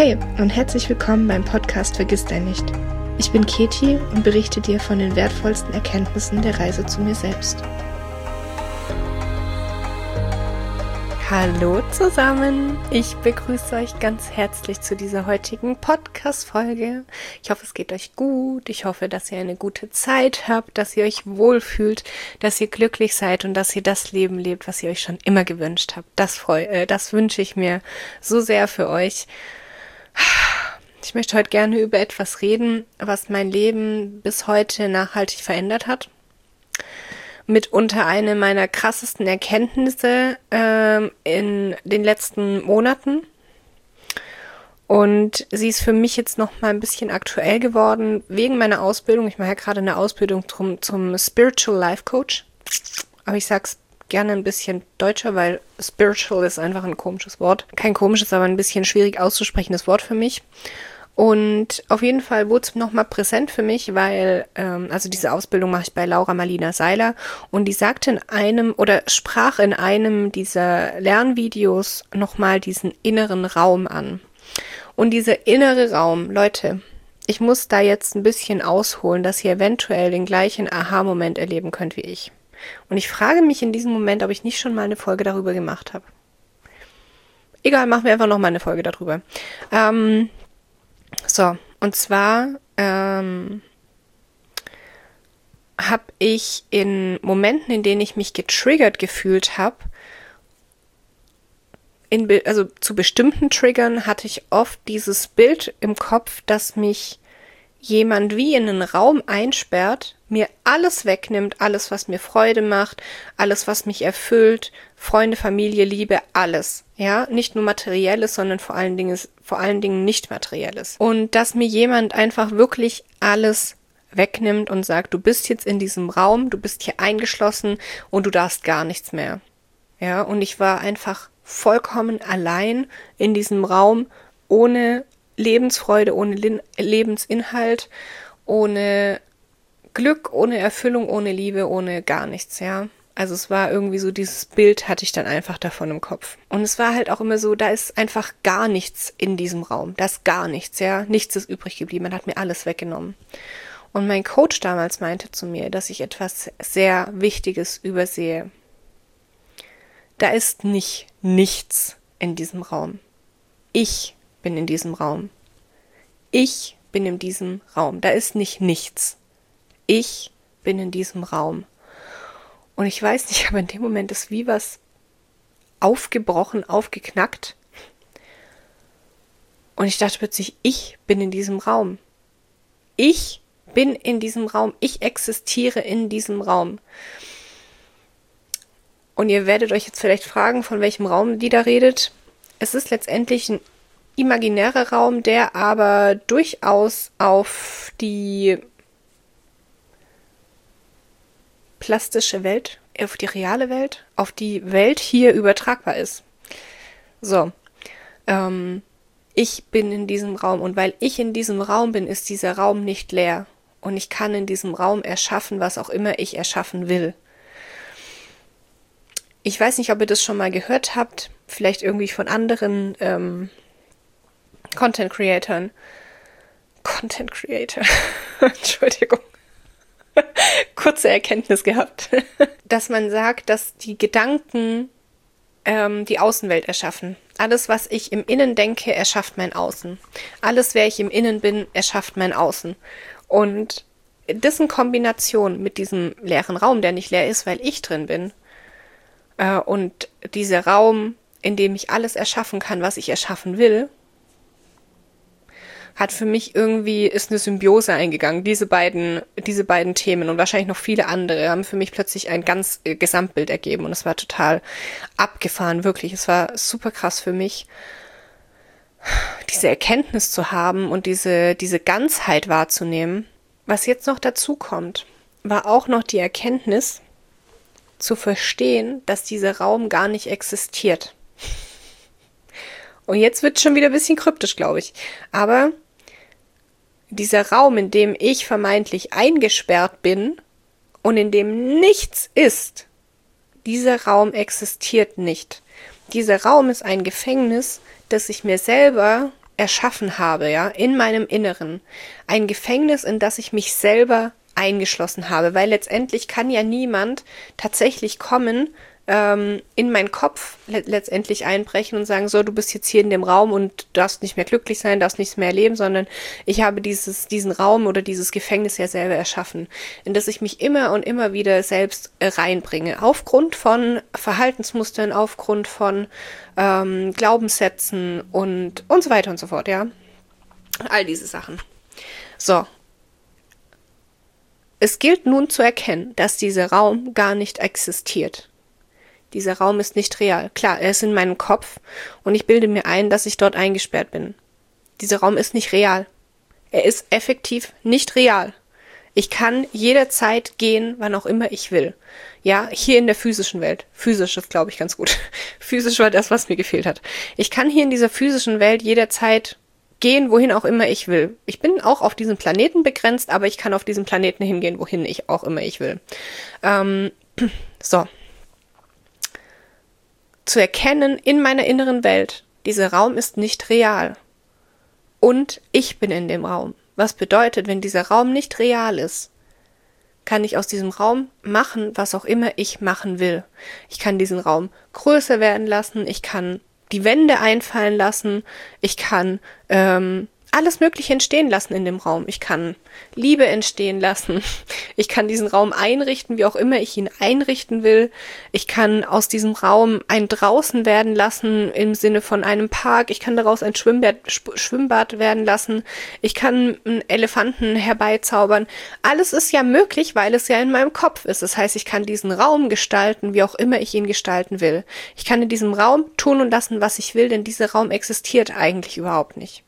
Hey und herzlich willkommen beim Podcast Vergiss dein nicht. Ich bin Keti und berichte dir von den wertvollsten Erkenntnissen der Reise zu mir selbst. Hallo zusammen, ich begrüße euch ganz herzlich zu dieser heutigen Podcast-Folge. Ich hoffe, es geht euch gut, ich hoffe, dass ihr eine gute Zeit habt, dass ihr euch wohlfühlt, dass ihr glücklich seid und dass ihr das Leben lebt, was ihr euch schon immer gewünscht habt. Das wünsche ich mir so sehr für euch. Ich möchte heute gerne über etwas reden, was mein Leben bis heute nachhaltig verändert hat. Mitunter eine meiner krassesten Erkenntnisse in den letzten Monaten. Und sie ist für mich jetzt noch mal ein bisschen aktuell geworden wegen meiner Ausbildung. Ich mache ja gerade eine Ausbildung zum Spiritual Life Coach. Aber ich sage es gerne ein bisschen deutscher, weil Spiritual ist einfach ein komisches Wort. Kein komisches, aber ein bisschen schwierig auszusprechendes Wort für mich. Und auf jeden Fall wurde es nochmal präsent für mich, weil, also diese Ausbildung mache ich bei Laura Marlina Seiler und die sagte sprach in einem dieser Lernvideos nochmal diesen inneren Raum an. Und dieser innere Raum, Leute, ich muss da jetzt ein bisschen ausholen, dass ihr eventuell den gleichen Aha-Moment erleben könnt wie ich. Und ich frage mich in diesem Moment, ob ich nicht schon mal eine Folge darüber gemacht habe. Egal, machen wir einfach nochmal eine Folge darüber. Und zwar habe ich in Momenten, in denen ich mich getriggert gefühlt habe, zu bestimmten Triggern hatte ich oft dieses Bild im Kopf, dass mich jemand wie in einen Raum einsperrt, mir alles wegnimmt, alles, was mir Freude macht, alles, was mich erfüllt, Freunde, Familie, Liebe, alles. Ja, nicht nur Materielles, sondern vor allen Dingen nicht Materielles. Und dass mir jemand einfach wirklich alles wegnimmt und sagt, du bist jetzt in diesem Raum, du bist hier eingeschlossen und du darfst gar nichts mehr. Ja, und ich war einfach vollkommen allein in diesem Raum, ohne Lebensfreude, ohne Lebensinhalt, ohne Glück, ohne Erfüllung, ohne Liebe, ohne gar nichts, ja. Also es war irgendwie so, dieses Bild hatte ich dann einfach davon im Kopf. Und es war halt auch immer so, da ist einfach gar nichts in diesem Raum. Da ist gar nichts, ja. Nichts ist übrig geblieben. Man hat mir alles weggenommen. Und mein Coach damals meinte zu mir, dass ich etwas sehr Wichtiges übersehe. Da ist nicht nichts in diesem Raum. Ich bin in diesem Raum. Ich bin in diesem Raum. Da ist nicht nichts. Ich bin in diesem Raum. Und ich weiß nicht, aber in dem Moment ist wie was aufgebrochen, aufgeknackt. Und ich dachte plötzlich, ich bin in diesem Raum. Ich bin in diesem Raum. Ich existiere in diesem Raum. Und ihr werdet euch jetzt vielleicht fragen, von welchem Raum die da redet. Es ist letztendlich ein imaginärer Raum, der aber durchaus auf die plastische Welt, auf die reale Welt, auf die Welt hier übertragbar ist. So, ich bin in diesem Raum und weil ich in diesem Raum bin, ist dieser Raum nicht leer und ich kann in diesem Raum erschaffen, was auch immer ich erschaffen will. Ich weiß nicht, ob ihr das schon mal gehört habt, vielleicht irgendwie von anderen Content Creator, Entschuldigung, kurze Erkenntnis gehabt, dass man sagt, dass die Gedanken die Außenwelt erschaffen. Alles, was ich im Innen denke, erschafft mein Außen. Alles, wer ich im Innen bin, erschafft mein Außen. Und das in Kombination mit diesem leeren Raum, der nicht leer ist, weil ich drin bin, und dieser Raum, in dem ich alles erschaffen kann, was ich erschaffen will, hat für mich ist eine Symbiose eingegangen. Diese beiden Themen und wahrscheinlich noch viele andere haben für mich plötzlich ein ganz Gesamtbild ergeben und es war total abgefahren, wirklich. Es war super krass für mich, diese Erkenntnis zu haben und diese Ganzheit wahrzunehmen. Was jetzt noch dazu kommt, war auch noch die Erkenntnis, zu verstehen, dass dieser Raum gar nicht existiert. Und jetzt wird es schon wieder ein bisschen kryptisch, glaube ich. Aber dieser Raum, in dem ich vermeintlich eingesperrt bin und in dem nichts ist, dieser Raum existiert nicht. Dieser Raum ist ein Gefängnis, das ich mir selber erschaffen habe, ja, in meinem Inneren. Ein Gefängnis, in das ich mich selber eingeschlossen habe, weil letztendlich kann ja niemand tatsächlich kommen, in meinen Kopf letztendlich einbrechen und sagen, so, du bist jetzt hier in dem Raum und darfst nicht mehr glücklich sein, darfst nichts mehr erleben, sondern ich habe diesen Raum oder dieses Gefängnis ja selber erschaffen, in das ich mich immer und immer wieder selbst reinbringe, aufgrund von Verhaltensmustern, aufgrund von Glaubenssätzen und so weiter und so fort, ja. All diese Sachen. So. Es gilt nun zu erkennen, dass dieser Raum gar nicht existiert. Dieser Raum ist nicht real. Klar, er ist in meinem Kopf und ich bilde mir ein, dass ich dort eingesperrt bin. Dieser Raum ist nicht real. Er ist effektiv nicht real. Ich kann jederzeit gehen, wann auch immer ich will. Ja, hier in der physischen Welt. Physisch ist, glaube ich, ganz gut. Physisch war das, was mir gefehlt hat. Ich kann hier in dieser physischen Welt jederzeit gehen, wohin auch immer ich will. Ich bin auch auf diesem Planeten begrenzt, aber ich kann auf diesem Planeten hingehen, wohin ich auch immer ich will. So. Zu erkennen in meiner inneren Welt, dieser Raum ist nicht real. Und ich bin in dem Raum. Was bedeutet, wenn dieser Raum nicht real ist, kann ich aus diesem Raum machen, was auch immer ich machen will. Ich kann diesen Raum größer werden lassen, ich kann die Wände einfallen lassen, ich kann alles Mögliche entstehen lassen in dem Raum. Ich kann Liebe entstehen lassen. Ich kann diesen Raum einrichten, wie auch immer ich ihn einrichten will. Ich kann aus diesem Raum ein Draußen werden lassen im Sinne von einem Park. Ich kann daraus ein Schwimmbad werden lassen. Ich kann einen Elefanten herbeizaubern. Alles ist ja möglich, weil es ja in meinem Kopf ist. Das heißt, ich kann diesen Raum gestalten, wie auch immer ich ihn gestalten will. Ich kann in diesem Raum tun und lassen, was ich will, denn dieser Raum existiert eigentlich überhaupt nicht.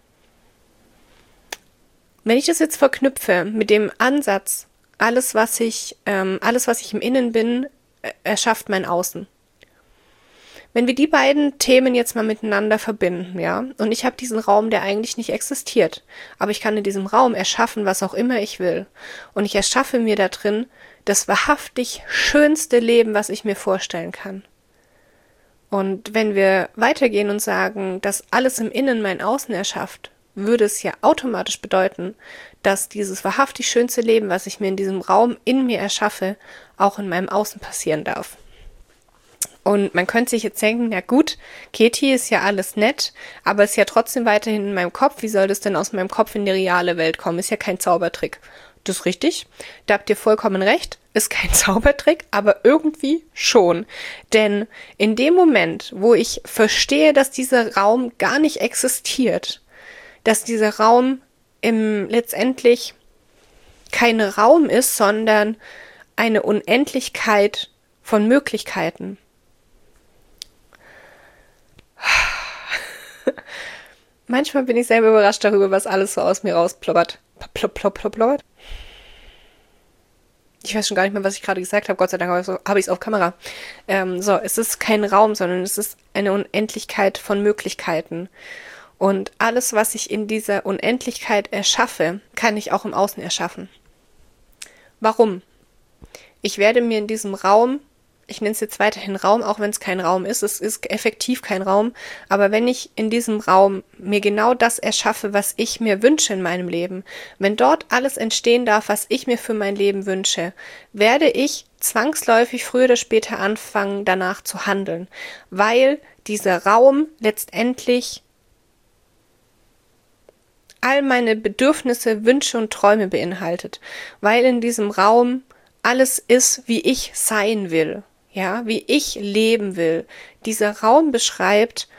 Wenn ich das jetzt verknüpfe mit dem Ansatz, alles, was ich im Innen bin, erschafft mein Außen. Wenn wir die beiden Themen jetzt mal miteinander verbinden, ja, und ich habe diesen Raum, der eigentlich nicht existiert, aber ich kann in diesem Raum erschaffen, was auch immer ich will. Und ich erschaffe mir da drin das wahrhaftig schönste Leben, was ich mir vorstellen kann. Und wenn wir weitergehen und sagen, dass alles im Innen mein Außen erschafft, würde es ja automatisch bedeuten, dass dieses wahrhaftig schönste Leben, was ich mir in diesem Raum in mir erschaffe, auch in meinem Außen passieren darf. Und man könnte sich jetzt denken, ja gut, Katie, ist ja alles nett, aber ist ja trotzdem weiterhin in meinem Kopf. Wie soll das denn aus meinem Kopf in die reale Welt kommen? Ist ja kein Zaubertrick. Das ist richtig, da habt ihr vollkommen recht, ist kein Zaubertrick, aber irgendwie schon. Denn in dem Moment, wo ich verstehe, dass dieser Raum gar nicht existiert, dass dieser Raum letztendlich kein Raum ist, sondern eine Unendlichkeit von Möglichkeiten. Manchmal bin ich selber überrascht darüber, was alles so aus mir rausploppert. Ploppert. Ich weiß schon gar nicht mehr, was ich gerade gesagt habe. Gott sei Dank habe ich es auf Kamera. Es ist kein Raum, sondern es ist eine Unendlichkeit von Möglichkeiten. Und alles, was ich in dieser Unendlichkeit erschaffe, kann ich auch im Außen erschaffen. Warum? Ich werde mir in diesem Raum, ich nenne es jetzt weiterhin Raum, auch wenn es kein Raum ist, es ist effektiv kein Raum, aber wenn ich in diesem Raum mir genau das erschaffe, was ich mir wünsche in meinem Leben, wenn dort alles entstehen darf, was ich mir für mein Leben wünsche, werde ich zwangsläufig früher oder später anfangen, danach zu handeln, weil dieser Raum letztendlich all meine Bedürfnisse, Wünsche und Träume beinhaltet, weil in diesem Raum alles ist, wie ich sein will, ja, wie ich leben will. Dieser Raum beschreibt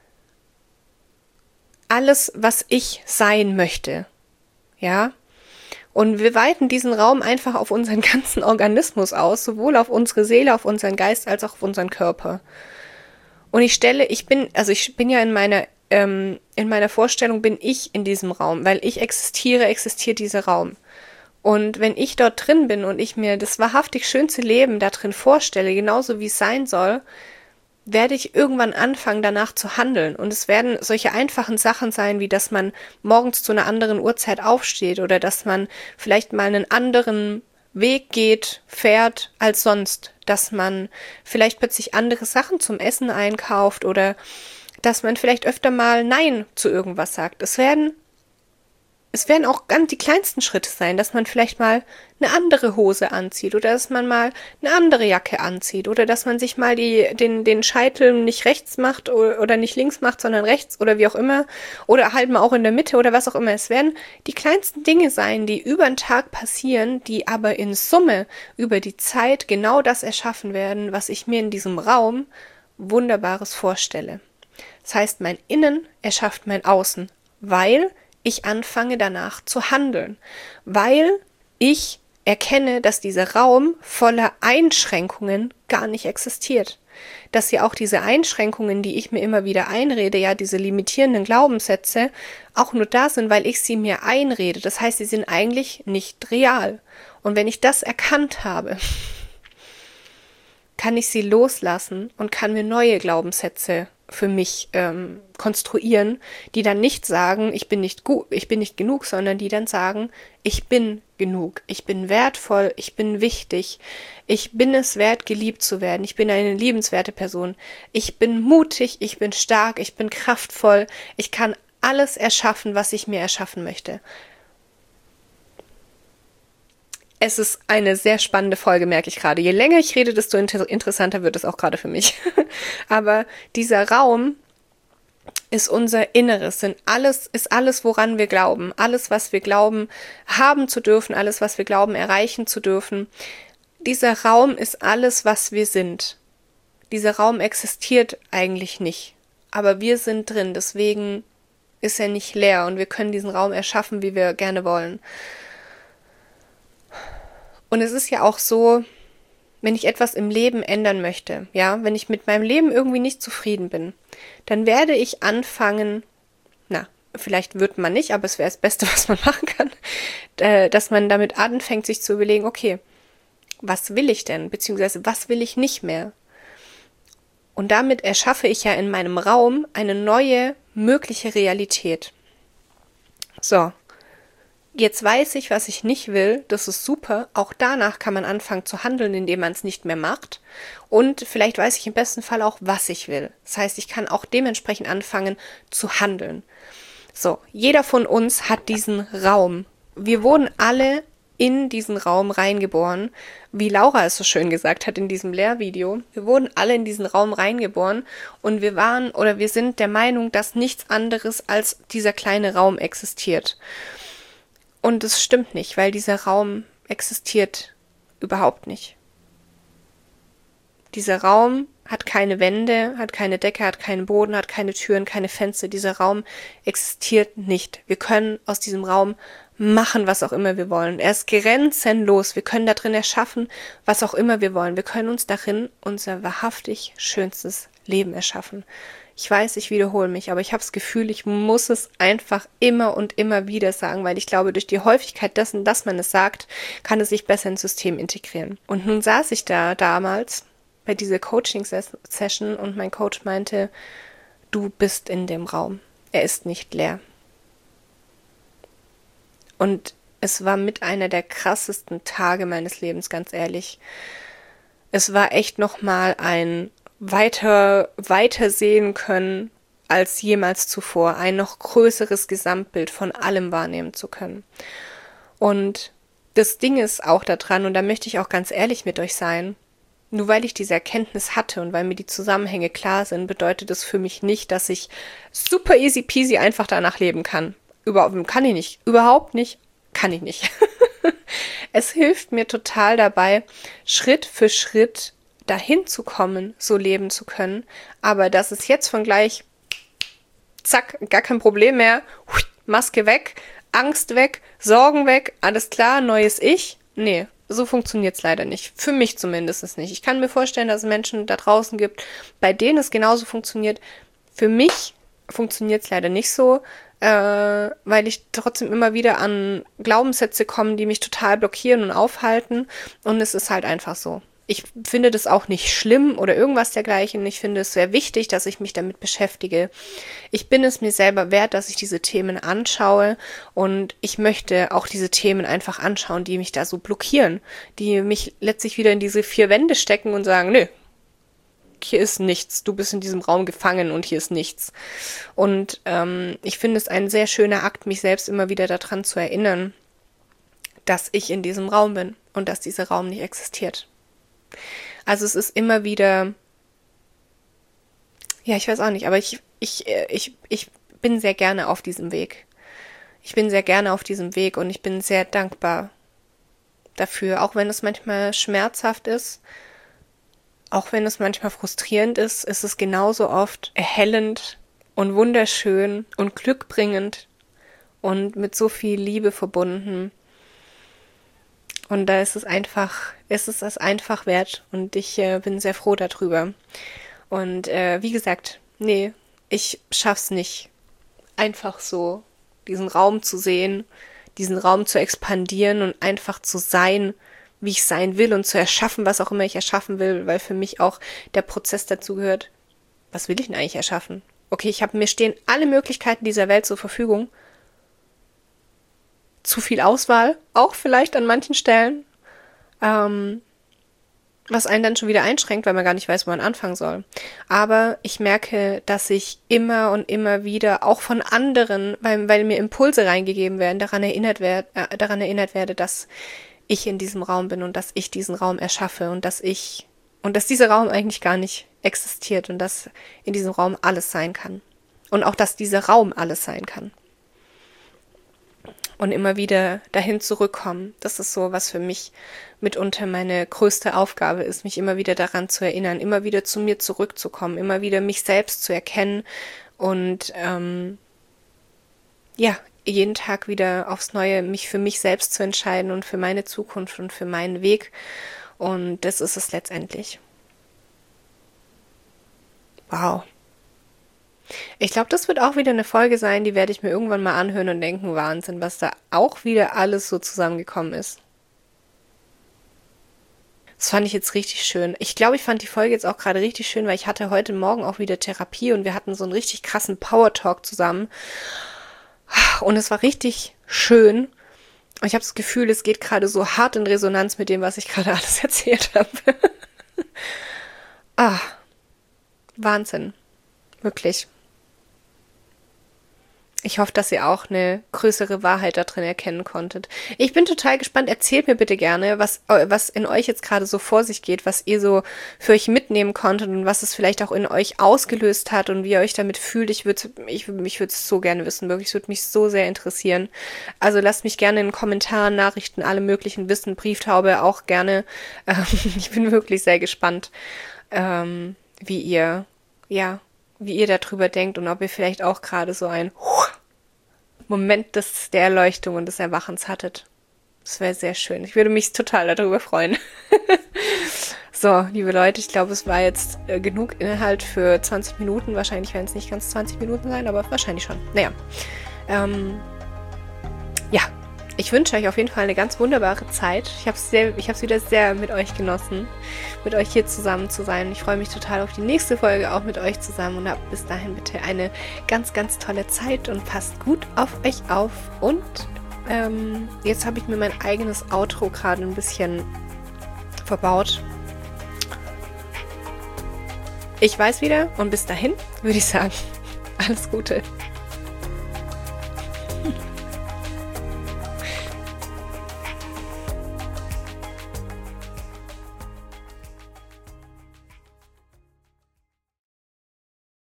alles, was ich sein möchte, ja. Und wir weiten diesen Raum einfach auf unseren ganzen Organismus aus, sowohl auf unsere Seele, auf unseren Geist, als auch auf unseren Körper. Und ich bin ja in meiner Vorstellung bin ich in diesem Raum, weil ich existiert dieser Raum. Und wenn ich dort drin bin und ich mir das wahrhaftig schönste Leben da drin vorstelle, genauso wie es sein soll, werde ich irgendwann anfangen, danach zu handeln. Und es werden solche einfachen Sachen sein, wie dass man morgens zu einer anderen Uhrzeit aufsteht oder dass man vielleicht mal einen anderen Weg geht, fährt als sonst, dass man vielleicht plötzlich andere Sachen zum Essen einkauft oder dass man vielleicht öfter mal Nein zu irgendwas sagt. Es werden auch ganz die kleinsten Schritte sein, dass man vielleicht mal eine andere Hose anzieht oder dass man mal eine andere Jacke anzieht oder dass man sich mal den Scheitel nicht rechts macht oder nicht links macht, sondern rechts oder wie auch immer oder halt mal auch in der Mitte oder was auch immer. Es werden die kleinsten Dinge sein, die über den Tag passieren, die aber in Summe über die Zeit genau das erschaffen werden, was ich mir in diesem Raum Wunderbares vorstelle. Das heißt, mein Innen erschafft mein Außen, weil ich anfange danach zu handeln, weil ich erkenne, dass dieser Raum voller Einschränkungen gar nicht existiert. Dass ja auch diese Einschränkungen, die ich mir immer wieder einrede, ja diese limitierenden Glaubenssätze, auch nur da sind, weil ich sie mir einrede. Das heißt, sie sind eigentlich nicht real. Und wenn ich das erkannt habe, kann ich sie loslassen und kann mir neue Glaubenssätze für mich konstruieren, die dann nicht sagen, ich bin nicht genug, sondern die dann sagen, ich bin genug, ich bin wertvoll, ich bin wichtig, ich bin es wert, geliebt zu werden, ich bin eine liebenswerte Person, ich bin mutig, ich bin stark, ich bin kraftvoll, ich kann alles erschaffen, was ich mir erschaffen möchte. Es ist eine sehr spannende Folge, merke ich gerade. Je länger ich rede, desto interessanter wird es auch gerade für mich. Aber dieser Raum ist unser Inneres, ist alles, woran wir glauben. Alles, was wir glauben, haben zu dürfen, alles, was wir glauben, erreichen zu dürfen. Dieser Raum ist alles, was wir sind. Dieser Raum existiert eigentlich nicht. Aber wir sind drin, deswegen ist er nicht leer und wir können diesen Raum erschaffen, wie wir gerne wollen. Und es ist ja auch so, wenn ich etwas im Leben ändern möchte, ja, wenn ich mit meinem Leben irgendwie nicht zufrieden bin, dann werde ich anfangen, vielleicht wird man nicht, aber es wäre das Beste, was man machen kann, dass man damit anfängt, sich zu überlegen, okay, was will ich denn, beziehungsweise was will ich nicht mehr? Und damit erschaffe ich ja in meinem Raum eine neue, mögliche Realität. So. Jetzt weiß ich, was ich nicht will, das ist super. Auch danach kann man anfangen zu handeln, indem man es nicht mehr macht. Und vielleicht weiß ich im besten Fall auch, was ich will. Das heißt, ich kann auch dementsprechend anfangen zu handeln. So, jeder von uns hat diesen Raum. Wir wurden alle in diesen Raum reingeboren. Wie Laura es so schön gesagt hat in diesem Lehrvideo. Wir wurden alle in diesen Raum reingeboren und wir sind der Meinung, dass nichts anderes als dieser kleine Raum existiert. Und es stimmt nicht, weil dieser Raum existiert überhaupt nicht. Dieser Raum hat keine Wände, hat keine Decke, hat keinen Boden, hat keine Türen, keine Fenster. Dieser Raum existiert nicht. Wir können aus diesem Raum machen, was auch immer wir wollen. Er ist grenzenlos. Wir können da drin erschaffen, was auch immer wir wollen. Wir können uns darin unser wahrhaftig schönstes Leben erschaffen. Ich weiß, ich wiederhole mich, aber ich habe das Gefühl, ich muss es einfach immer und immer wieder sagen, weil ich glaube, durch die Häufigkeit dessen, dass man es sagt, kann es sich besser ins System integrieren. Und nun saß ich da damals bei dieser Coaching-Session und mein Coach meinte, du bist in dem Raum. Er ist nicht leer. Und es war mit einer der krassesten Tage meines Lebens, ganz ehrlich. Es war echt nochmal ein weiter sehen können als jemals zuvor, ein noch größeres Gesamtbild von allem wahrnehmen zu können. Und das Ding ist auch daran, und da möchte ich auch ganz ehrlich mit euch sein, nur weil ich diese Erkenntnis hatte und weil mir die Zusammenhänge klar sind, bedeutet das für mich nicht, dass ich super easy peasy einfach danach leben kann. Kann ich nicht. Überhaupt nicht. Kann ich nicht. Es hilft mir total dabei, Schritt für Schritt dahin zu kommen, so leben zu können. Aber das ist jetzt von gleich, zack, gar kein Problem mehr, Maske weg, Angst weg, Sorgen weg, alles klar, neues Ich. Nee, so funktioniert es leider nicht. Für mich zumindest nicht. Ich kann mir vorstellen, dass es Menschen da draußen gibt, bei denen es genauso funktioniert. Für mich funktioniert es leider nicht so, weil ich trotzdem immer wieder an Glaubenssätze komme, die mich total blockieren und aufhalten. Und es ist halt einfach so. Ich finde das auch nicht schlimm oder irgendwas dergleichen. Ich finde es sehr wichtig, dass ich mich damit beschäftige. Ich bin es mir selber wert, dass ich diese Themen anschaue und ich möchte auch diese Themen einfach anschauen, die mich da so blockieren, die mich letztlich wieder in diese 4 Wände stecken und sagen, nö, hier ist nichts. Du bist in diesem Raum gefangen und hier ist nichts. Und ich finde es ein sehr schöner Akt, mich selbst immer wieder daran zu erinnern, dass ich in diesem Raum bin und dass dieser Raum nicht existiert. Also es ist immer wieder, ja, ich weiß auch nicht, aber ich bin sehr gerne auf diesem Weg. Ich bin sehr gerne auf diesem Weg und ich bin sehr dankbar dafür, auch wenn es manchmal schmerzhaft ist, auch wenn es manchmal frustrierend ist, ist es genauso oft erhellend und wunderschön und glückbringend und mit so viel Liebe verbunden. Und da ist es das einfach wert und ich bin sehr froh darüber. Und wie gesagt, nee, ich schaff's nicht, einfach so diesen Raum zu sehen, diesen Raum zu expandieren und einfach zu sein, wie ich sein will und zu erschaffen, was auch immer ich erschaffen will, weil für mich auch der Prozess dazu gehört, was will ich denn eigentlich erschaffen? Okay, mir stehen alle Möglichkeiten dieser Welt zur Verfügung. Zu viel Auswahl, auch vielleicht an manchen Stellen, was einen dann schon wieder einschränkt, weil man gar nicht weiß, wo man anfangen soll. Aber ich merke, dass ich immer und immer wieder, auch von anderen, weil mir Impulse reingegeben werden, daran erinnert werde, dass ich in diesem Raum bin und dass ich diesen Raum erschaffe und dass dieser Raum eigentlich gar nicht existiert und dass in diesem Raum alles sein kann. Und auch, dass dieser Raum alles sein kann. Und immer wieder dahin zurückkommen. Das ist so, was für mich mitunter meine größte Aufgabe ist, mich immer wieder daran zu erinnern, immer wieder zu mir zurückzukommen, immer wieder mich selbst zu erkennen und jeden Tag wieder aufs Neue mich für mich selbst zu entscheiden und für meine Zukunft und für meinen Weg. Und das ist es letztendlich. Wow. Ich glaube, das wird auch wieder eine Folge sein, die werde ich mir irgendwann mal anhören und denken, Wahnsinn, was da auch wieder alles so zusammengekommen ist. Das fand ich jetzt richtig schön. Ich glaube, ich fand die Folge jetzt auch gerade richtig schön, weil ich hatte heute Morgen auch wieder Therapie und wir hatten so einen richtig krassen Power-Talk zusammen. Und es war richtig schön. Und ich habe das Gefühl, es geht gerade so hart in Resonanz mit dem, was ich gerade alles erzählt habe. Wahnsinn. Wirklich. Ich hoffe, dass ihr auch eine größere Wahrheit da drin erkennen konntet. Ich bin total gespannt. Erzählt mir bitte gerne, was in euch jetzt gerade so vor sich geht, was ihr so für euch mitnehmen konntet und was es vielleicht auch in euch ausgelöst hat und wie ihr euch damit fühlt. Ich würde es so gerne wissen, wirklich. Es würde mich so sehr interessieren. Also lasst mich gerne in Kommentaren, Nachrichten, alle möglichen wissen, Brieftaube auch gerne. Ich bin wirklich sehr gespannt, wie ihr darüber denkt und ob ihr vielleicht auch gerade so ein Moment der Erleuchtung und des Erwachens hattet. Das wäre sehr schön. Ich würde mich total darüber freuen. So, liebe Leute, ich glaube, es war jetzt genug Inhalt für 20 Minuten. Wahrscheinlich werden es nicht ganz 20 Minuten sein, aber wahrscheinlich schon. Naja. Ich wünsche euch auf jeden Fall eine ganz wunderbare Zeit. Ich habe es wieder sehr mit euch genossen, mit euch hier zusammen zu sein. Ich freue mich total auf die nächste Folge auch mit euch zusammen und habt bis dahin bitte eine ganz, ganz tolle Zeit und passt gut auf euch auf. Und jetzt habe ich mir mein eigenes Outro gerade ein bisschen verbaut. Ich weiß wieder und bis dahin würde ich sagen, alles Gute.